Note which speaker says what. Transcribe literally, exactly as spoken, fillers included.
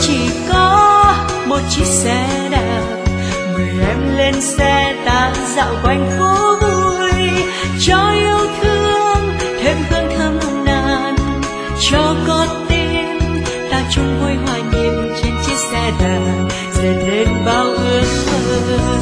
Speaker 1: chỉ có một chiếc xe đạp, mời em lên xe ta dạo quanh phố vui, cho yêu thương thêm hương thơm nồng nàn, cho con tim ta chung vui hòa nhịp trên chiếc xe đạp dệt nên bao ước mơ.